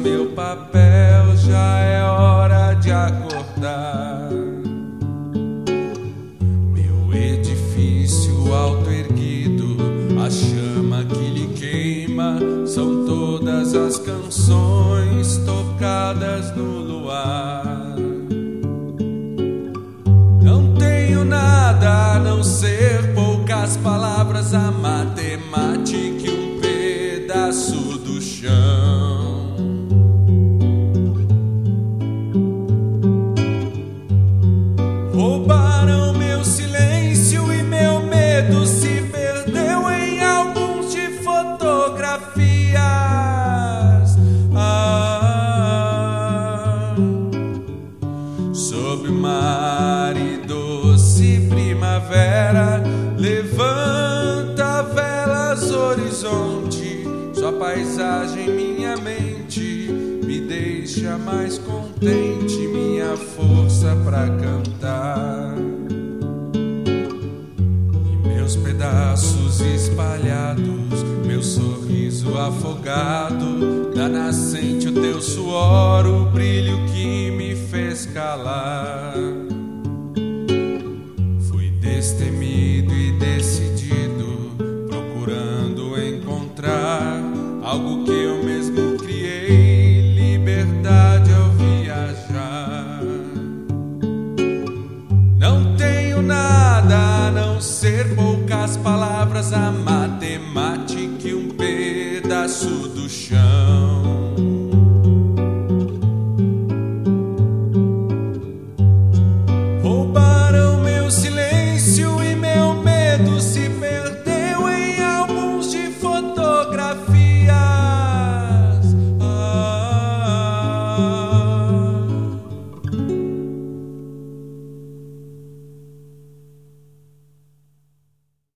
meu papel, já é hora de acordar. Meu edifício autoerguido, a chama que lhe queima, são todas as canções tocadas no luar. Não tenho nada a não ser poucas palavras, a matemática e um pedaço do chão. Roubaram meu silêncio e meu medo se perdeu em álbuns de fotografias. Sob o mar e doce primavera, levanta velas horizonte. Sua paisagem, minha mente, me deixa mais contente, minha força pra cantar. E meus pedaços espalhados, meu sorriso afogado, da nascente o teu suor, o brilho que me fez calar. Fui destemido e decidido, procurando encontrar algo que eu mesmo criei, liberdade ao viajar. Não tenho nada a não ser poucas palavras, a matemática e um pedaço do chão.